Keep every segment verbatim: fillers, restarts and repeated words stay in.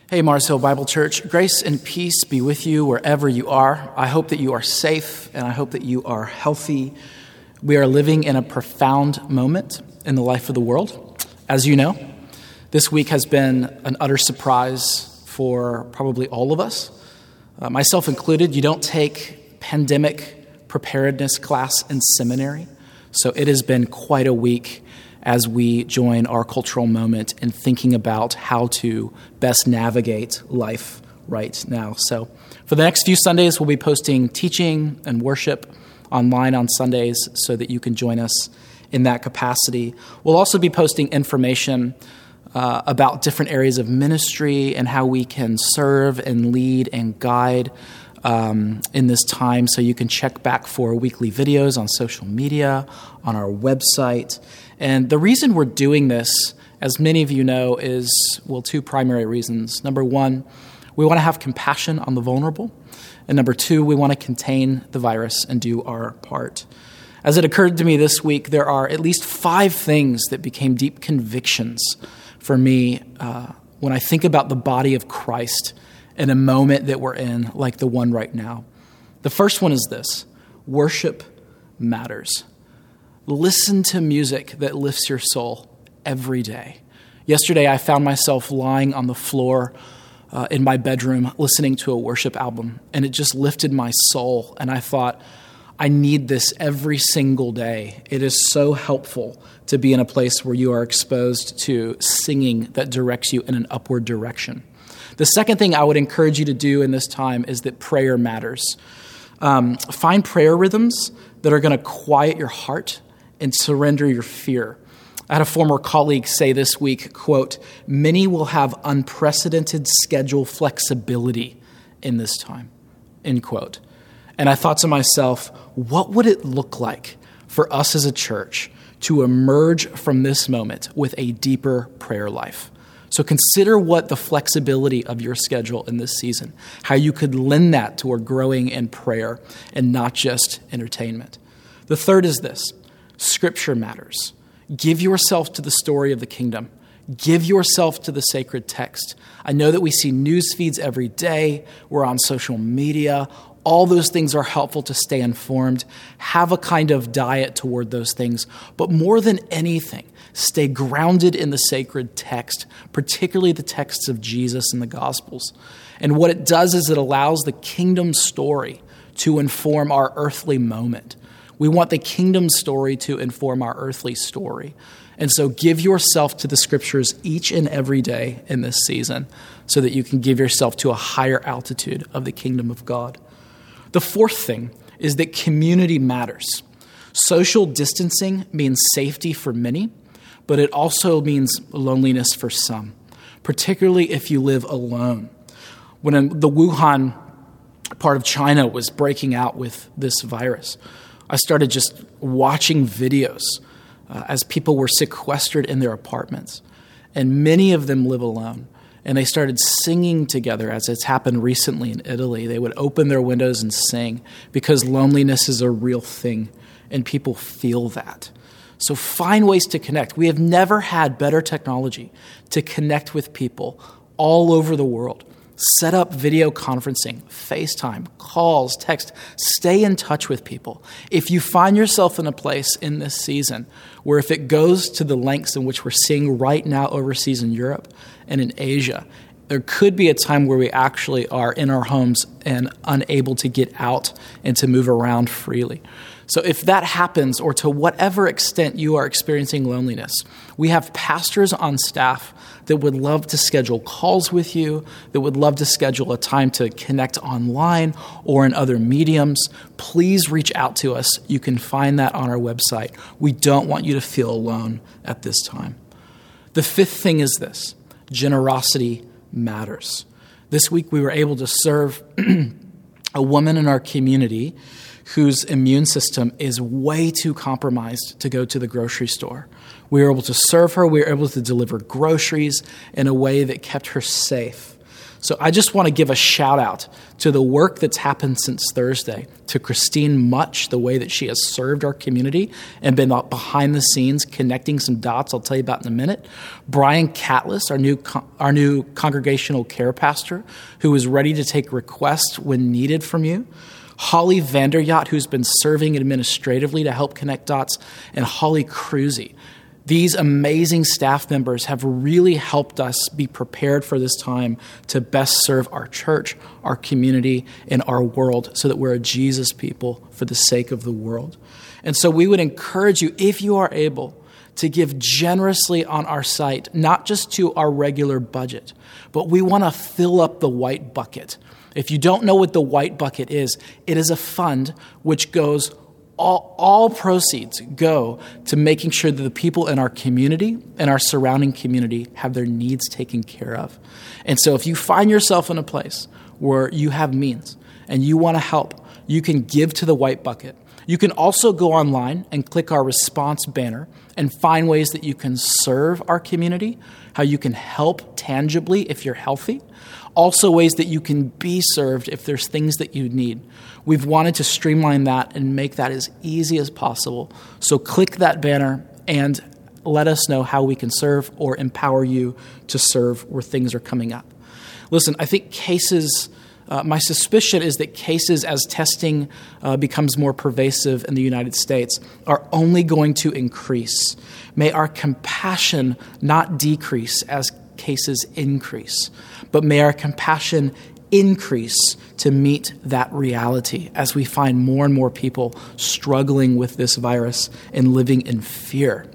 Hey, Mars Hill Bible Church, grace and peace be with you wherever you are. I hope that you are safe and I hope that you are healthy. We are living in a profound moment in the life of the world. As you know, this week has been an utter surprise for probably all of us, uh, myself included. You don't take pandemic preparedness class in seminary, so it has been quite a week as we join our cultural moment in thinking about how to best navigate life right now. So for the next few Sundays, we'll be posting teaching and worship online on Sundays so that you can join us in that capacity. We'll also be posting information uh, about different areas of ministry and how we can serve and lead and guide Um, in this time, so you can check back for weekly videos on social media, on our website. And the reason we're doing this, as many of you know, is, well, two primary reasons. Number one, we want to have compassion on the vulnerable. And number two, we want to contain the virus and do our part. As it occurred to me this week, there are at least five things that became deep convictions for me uh, when I think about the body of Christ in a moment that we're in, like the one right now. The first one is this: worship matters. Listen to music that lifts your soul every day. Yesterday, I found myself lying on the floor uh, in my bedroom listening to a worship album, and it just lifted my soul. And I thought, I need this every single day. It is so helpful to be in a place where you are exposed to singing that directs you in an upward direction. The second thing I would encourage you to do in this time is that prayer matters. Um, find prayer rhythms that are going to quiet your heart and surrender your fear. I had a former colleague say this week, quote, "Many will have unprecedented schedule flexibility in this time," end quote. And I thought to myself, what would it look like for us as a church to emerge from this moment with a deeper prayer life? So consider what the flexibility of your schedule in this season, how you could lend that toward growing in prayer and not just entertainment. The third is this: Scripture matters. Give yourself to the story of the kingdom. Give yourself to the sacred text. I know that we see news feeds every day. We're on social media. All those things are helpful to stay informed. Have a kind of diet toward those things. But more than anything, stay grounded in the sacred text, particularly the texts of Jesus and the Gospels. And what it does is it allows the kingdom story to inform our earthly moment. We want the kingdom story to inform our earthly story. And so give yourself to the scriptures each and every day in this season so that you can give yourself to a higher altitude of the kingdom of God. The fourth thing is that community matters. Social distancing means safety for many, but it also means loneliness for some, particularly if you live alone. When the Wuhan part of China was breaking out with this virus, I started just watching videos uh, as people were sequestered in their apartments, and many of them live alone. And they started singing together, as it's happened recently in Italy. They would open their windows and sing because loneliness is a real thing, and people feel that. So find ways to connect. We have never had better technology to connect with people all over the world. Set up video conferencing, FaceTime, calls, text. Stay in touch with people. If you find yourself in a place in this season where if it goes to the lengths in which we're seeing right now overseas in Europe and in Asia, there could be a time where we actually are in our homes and unable to get out and to move around freely. So if that happens, or to whatever extent you are experiencing loneliness, we have pastors on staff that would love to schedule calls with you, that would love to schedule a time to connect online or in other mediums. Please reach out to us. You can find that on our website. We don't want you to feel alone at this time. The fifth thing is this: generosity matters. This week we were able to serve a woman in our community whose immune system is way too compromised to go to the grocery store. We were able to serve her. We were able to deliver groceries in a way that kept her safe. So I just want to give a shout out to the work that's happened since Thursday, to Christine Much, the way that she has served our community and been behind the scenes connecting some dots I'll tell you about in a minute. Brian Catless, our new our new congregational care pastor, who is ready to take requests when needed from you. Holly Vanderyacht, who's been serving administratively to help connect dots, and Holly Cruzy. These amazing staff members have really helped us be prepared for this time to best serve our church, our community, and our world so that we're a Jesus people for the sake of the world. And so we would encourage you, if you are able, to give generously on our site, not just to our regular budget, but we want to fill up the white bucket. If you don't know what the white bucket is, it is a fund which goes All, all proceeds go to making sure that the people in our community and our surrounding community have their needs taken care of. And so if you find yourself in a place where you have means and you want to help, you can give to the white bucket. You can also go online and click our response banner and find ways that you can serve our community, how you can help tangibly if you're healthy, also ways that you can be served if there's things that you need. We've wanted to streamline that and make that as easy as possible. So click that banner and let us know how we can serve or empower you to serve where things are coming up. Listen, I think cases, uh, my suspicion is that cases as testing uh, becomes more pervasive in the United States are only going to increase. May our compassion not decrease as cases increase, but may our compassion increase to meet that reality as we find more and more people struggling with this virus and living in fear.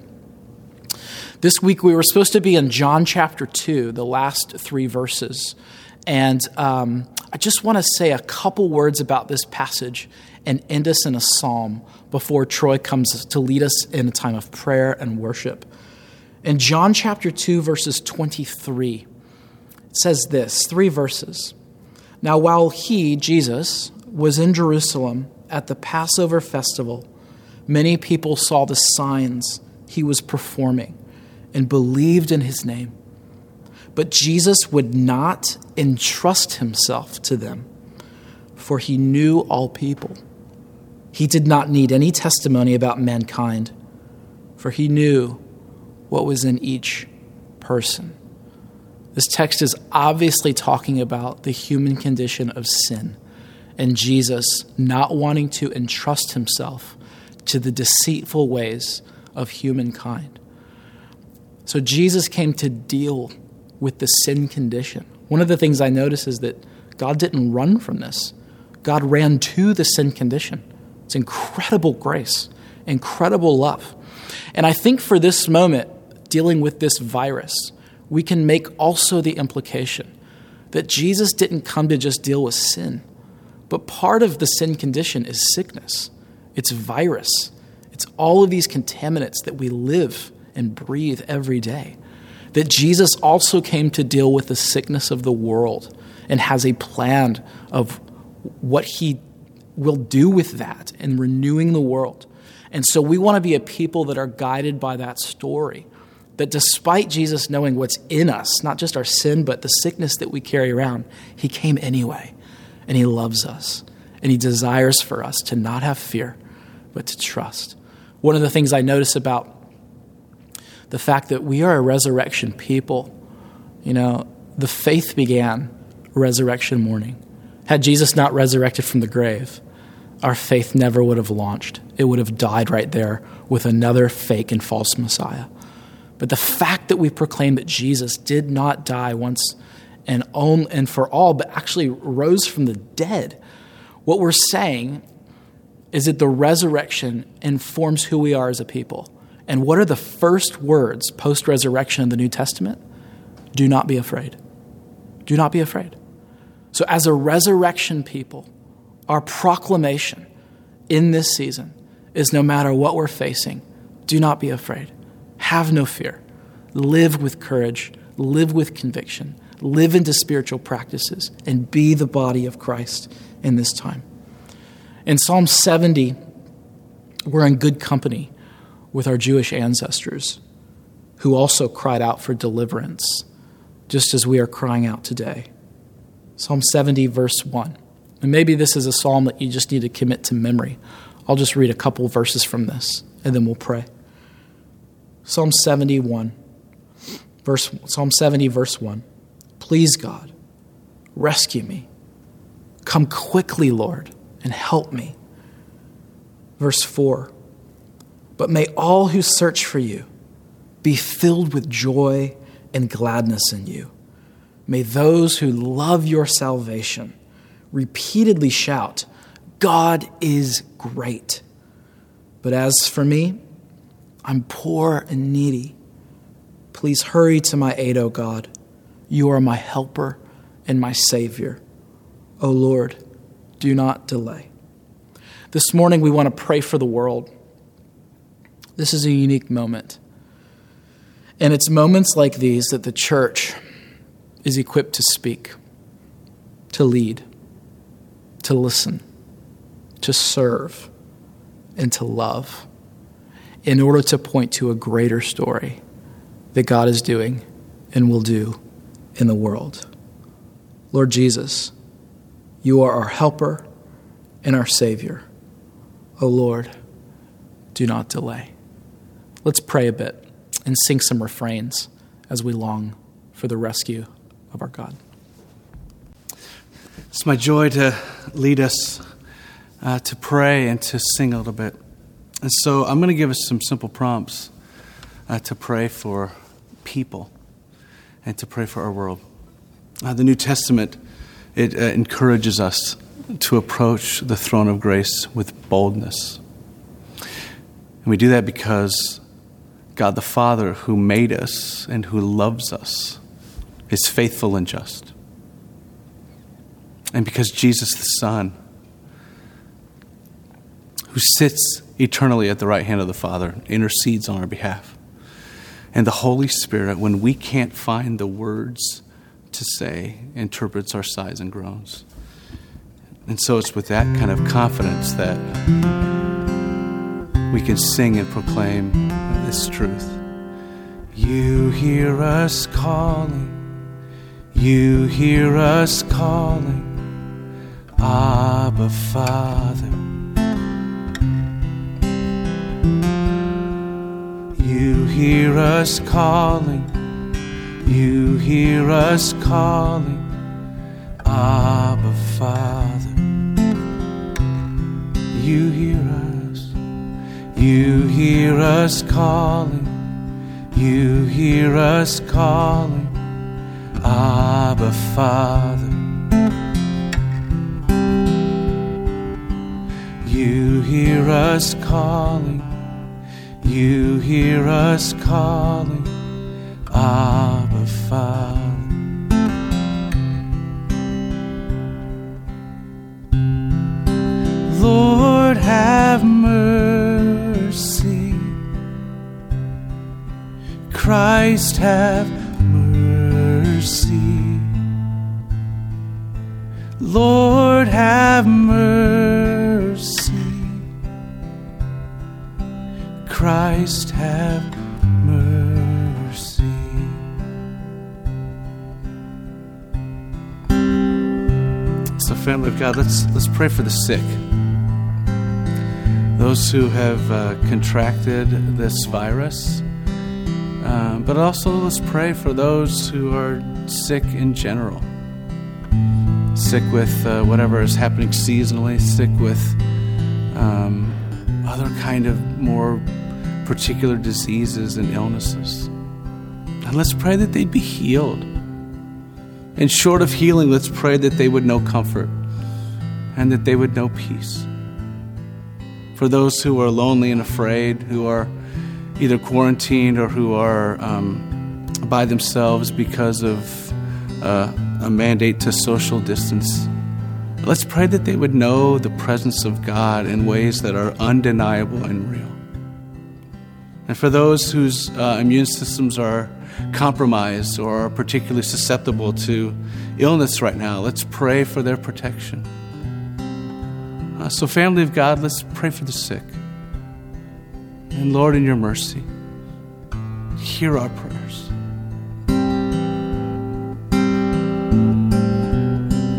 This week we were supposed to be in John chapter two, the last three verses, and um, I just want to say a couple words about this passage and end us in a psalm before Troy comes to lead us in a time of prayer and worship. In John chapter two, verses twenty-three, it says this, three verses. Now, while he, Jesus, was in Jerusalem at the Passover festival, many people saw the signs he was performing and believed in his name. But Jesus would not entrust himself to them, for he knew all people. He did not need any testimony about mankind, for he knew what was in each person. This text is obviously talking about the human condition of sin and Jesus not wanting to entrust himself to the deceitful ways of humankind. So Jesus came to deal with the sin condition. One of the things I notice is that God didn't run from this. God ran to the sin condition. It's incredible grace, incredible love. And I think for this moment, dealing with this virus, we can make also the implication that Jesus didn't come to just deal with sin, but part of the sin condition is sickness. It's virus. It's all of these contaminants that we live and breathe every day. That Jesus also came to deal with the sickness of the world and has a plan of what he will do with that in renewing the world. And so we want to be a people that are guided by that story. That despite Jesus knowing what's in us, not just our sin, but the sickness that we carry around, he came anyway, and he loves us, and he desires for us to not have fear, but to trust. One of the things I notice about the fact that we are a resurrection people, you know, the faith began resurrection morning. Had Jesus not resurrected from the grave, our faith never would have launched. It would have died right there with another fake and false Messiah. But the fact that we proclaim that Jesus did not die once and own and for all, but actually rose from the dead, what we're saying is that the resurrection informs who we are as a people. And what are the first words post-resurrection in the New Testament? Do not be afraid. Do not be afraid. So as a resurrection people, our proclamation in this season is no matter what we're facing, do not be afraid. Have no fear. Live with courage. Live with conviction. Live into spiritual practices and be the body of Christ in this time. In Psalm seventy, we're in good company with our Jewish ancestors who also cried out for deliverance, just as we are crying out today. Psalm seventy, verse one. And maybe this is a psalm that you just need to commit to memory. I'll just read a couple verses from this, and then we'll pray. Psalm seventy-one, verse Psalm seventy, verse one. Please, God, rescue me. Come quickly, Lord, and help me. Verse four. But may all who search for you be filled with joy and gladness in you. May those who love your salvation repeatedly shout, God is great. But as for me, I'm poor and needy. Please hurry to my aid, O God. You are my helper and my Savior. O Lord, do not delay. This morning we want to pray for the world. This is a unique moment. And it's moments like these that the church is equipped to speak, to lead, to listen, to serve, and to love in order to point to a greater story that God is doing and will do in the world. Lord Jesus, you are our helper and our Savior. O Lord, do not delay. Let's pray a bit and sing some refrains as we long for the rescue of our God. It's my joy to lead us uh, to pray and to sing a little bit. And so I'm going to give us some simple prompts uh, to pray for people and to pray for our world. Uh, the New Testament, it uh, encourages us to approach the throne of grace with boldness. And we do that because God the Father, who made us and who loves us, is faithful and just. And because Jesus the Son, who sits eternally at the right hand of the Father, intercedes on our behalf. And the Holy Spirit, when we can't find the words to say, interprets our sighs and groans. And so it's with that kind of confidence that we can sing and proclaim this truth. You hear us calling. You hear us calling. Abba, Father. You hear us calling. You hear us calling. Abba, Father. You hear us. You hear us calling. You hear us calling. Abba, Father. You hear us calling. You hear us calling. Abba, Father. Lord, have mercy. Christ, have mercy. Lord, have mercy. Christ, have mercy. So, family of God, let's let's pray for the sick. Those who have uh, contracted this virus. Um, but also let's pray for those who are sick in general. Sick with uh, whatever is happening seasonally, sick with um, other kind of more particular diseases and illnesses. And let's pray that they'd be healed. And short of healing, let's pray that they would know comfort and that they would know peace. For those who are lonely and afraid, who are either quarantined or who are um, by themselves because of uh, a mandate to social distance, let's pray that they would know the presence of God in ways that are undeniable and real. And for those whose uh, immune systems are compromised or are particularly susceptible to illness right now, let's pray for their protection. Uh, so, family of God, let's pray for the sick. And Lord, in your mercy, hear our prayers.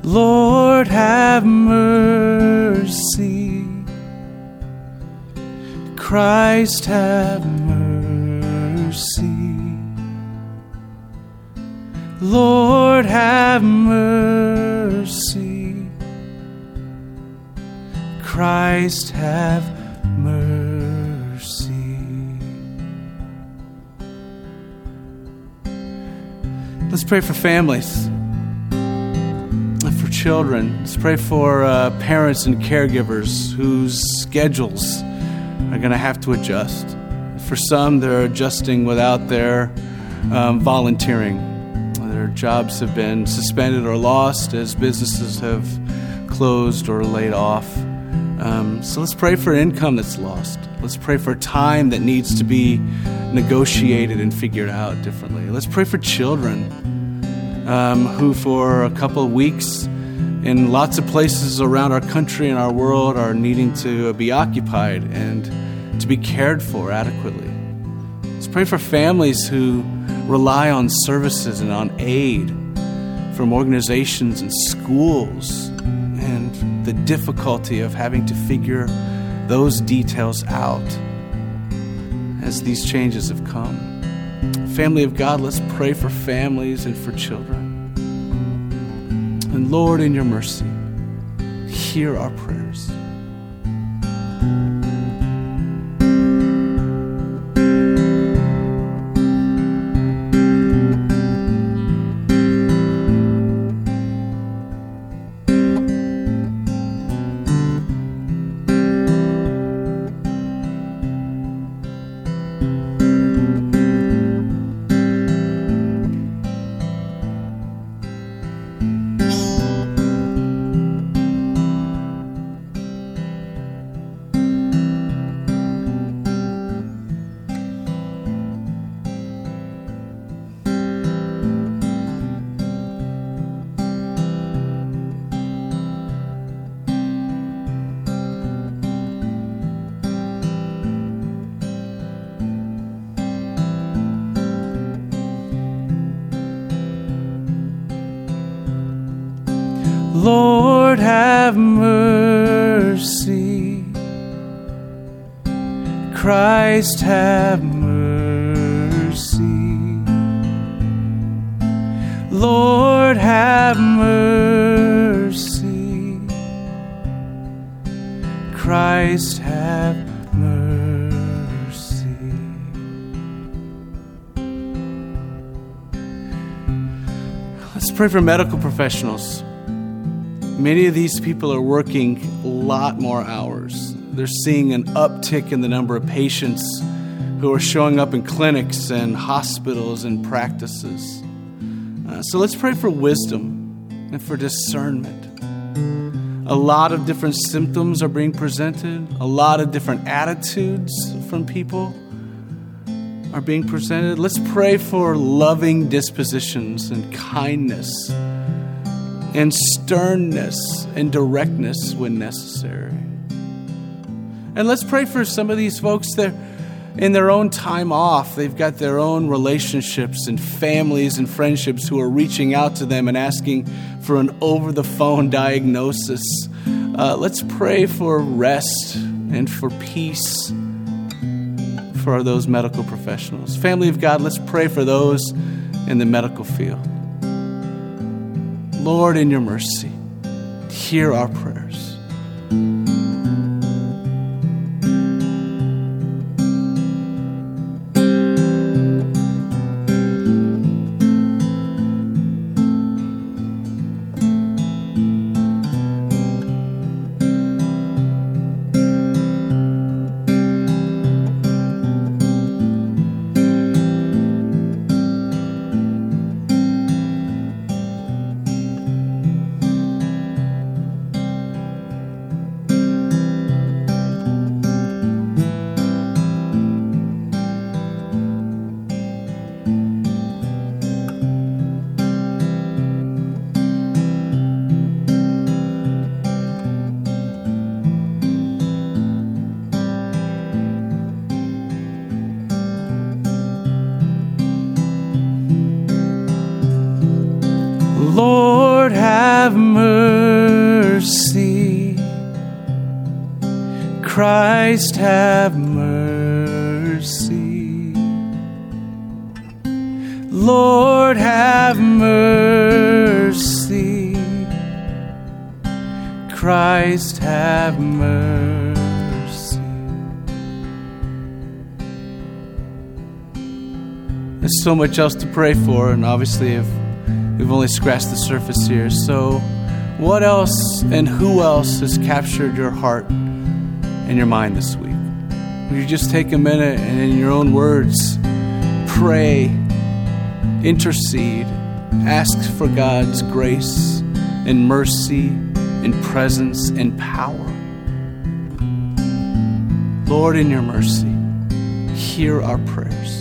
Lord, have mercy. Christ, have mercy. Lord, have mercy. Christ, have mercy. Let's pray for families, for children. Let's pray for uh, parents and caregivers whose schedules are going to have to adjust. For some, they're adjusting without their um, volunteering. Their jobs have been suspended or lost as businesses have closed or laid off. Um, so let's pray for income that's lost. Let's pray for time that needs to be negotiated and figured out differently. Let's pray for children um, who for a couple of weeks in lots of places around our country and our world are needing to be occupied and to be cared for adequately. Let's pray for families who rely on services and on aid from organizations and schools, and the difficulty of having to figure those details out as these changes have come. Family of God, let's pray for families and for children. And Lord, in your mercy, hear our prayers. Lord, have mercy. Christ, have mercy. Lord, have mercy. Christ, have mercy. Let's pray for medical professionals. Many of these people are working a lot more hours. They're seeing an uptick in the number of patients who are showing up in clinics and hospitals and practices. Uh, so let's pray for wisdom and for discernment. A lot of different symptoms are being presented. A lot of different attitudes from people are being presented. Let's pray for loving dispositions and kindness and sternness and directness when necessary. And let's pray for some of these folks that in their own time off, they've got their own relationships and families and friendships who are reaching out to them and asking for an over-the-phone diagnosis. Uh, let's pray for rest and for peace for those medical professionals. Family of God, let's pray for those in the medical field. Lord, in your mercy, hear our prayers. Lord, Lord, have mercy. Christ, have mercy. Lord, have mercy. Christ, have mercy. There's so much else to pray for, and obviously if we've only scratched the surface here. So what else and who else has captured your heart and your mind this week? Would you just take a minute and in your own words, pray, intercede, ask for God's grace and mercy and presence and power. Lord, in your mercy, hear our prayers.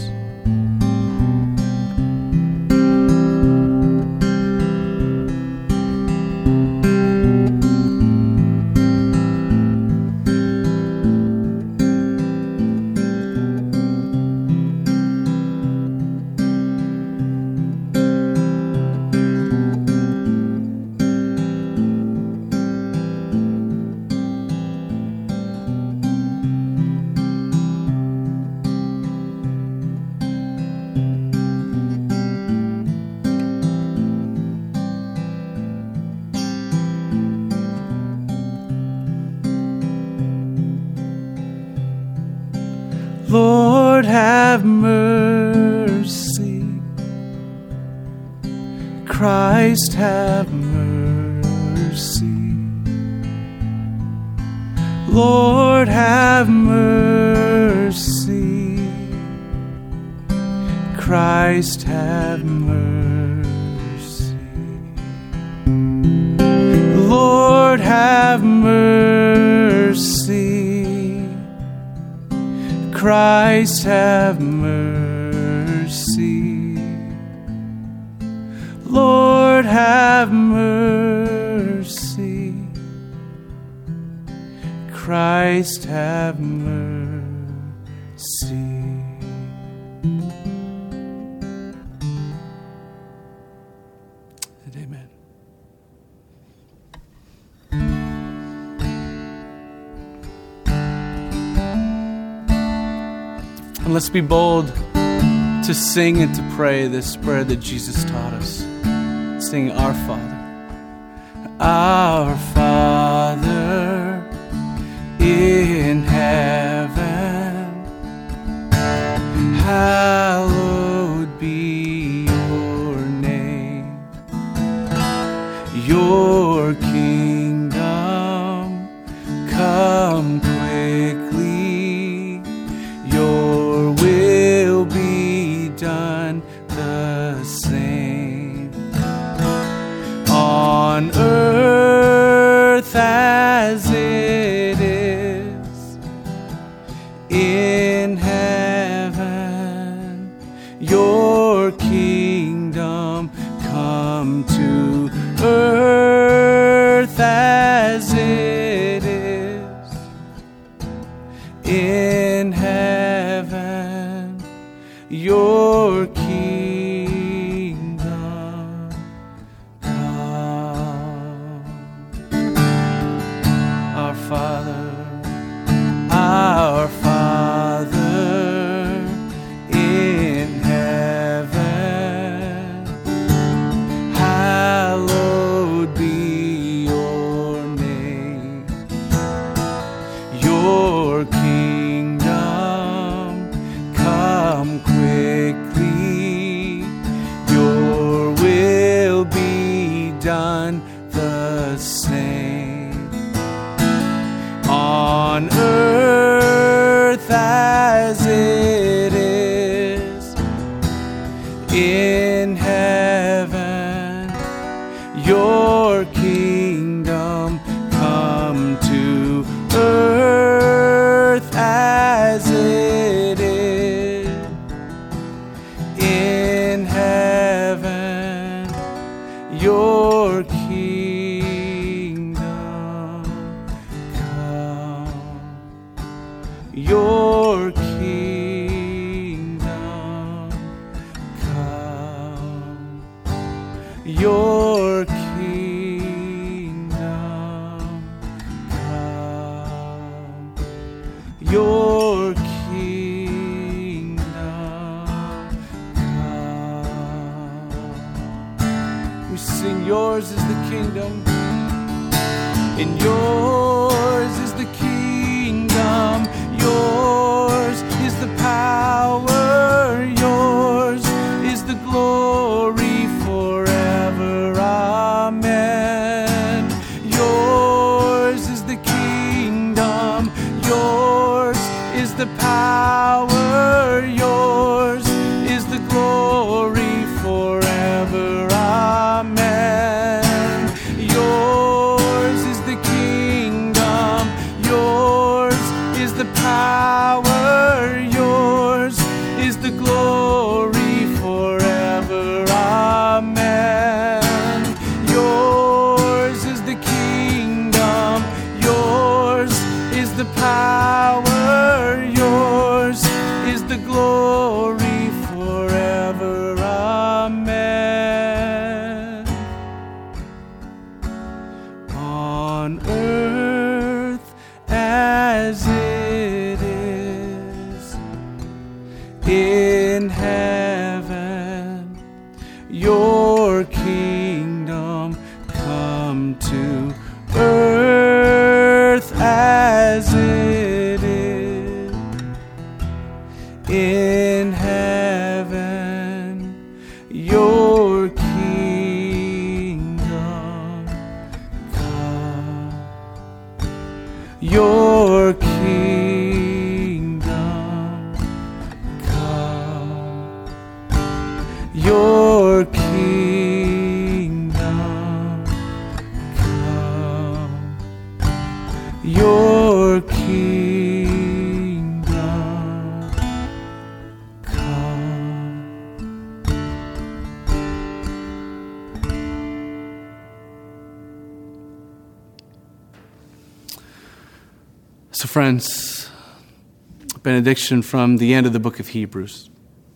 Lord, have mercy. Christ, have mercy. Lord, have mercy. Christ, have mercy. Lord, have mercy. Christ, have mercy. Lord, have mercy. Christ, have mercy. And amen. And let's be bold to sing and to pray this prayer that Jesus taught us. Sing, Our Father. Our Father in heaven, hallowed be your name. Your kingdom come quickly. Your will be done the same on earth as it is in heaven. Your kingdom come to earth as it is in heaven. Your kingdom come. Our Father, our Father in heaven, hallowed be your name. Your kingdom come quickly. Your will be done the same on earth as it is in heaven. Your kingdom come to earth as it is in heaven. Your kingdom come. Your kingdom come. Your kingdom We sing, yours is the kingdom, and yours is the kingdom, yours is the power, yours is the glory forever. Amen. Yours is the kingdom, yours is the power, yours is the glory forever. Amen. Yours is the kingdom, yours is the power, yours is the glory forever. Amen. Yours is the kingdom, yours is the power, yours is the glory forever. Amen. On earth as it is in heaven, your kingdom come to earth as it is in heaven. Your kingdom come, your kingdom come, your kingdom come, your kingdom come. So, friends, benediction from the end of the book of Hebrews.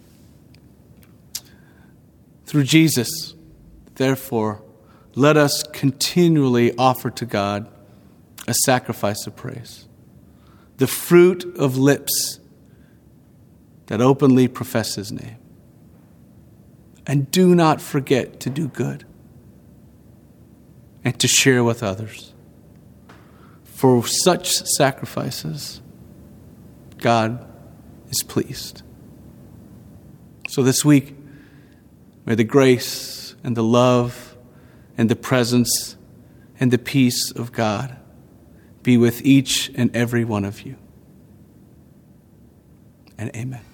Through Jesus, therefore, let us continually offer to God a sacrifice of praise, the fruit of lips that openly profess his name. And do not forget to do good and to share with others. For such sacrifices, God is pleased. So this week, may the grace and the love and the presence and the peace of God be with each and every one of you. And amen.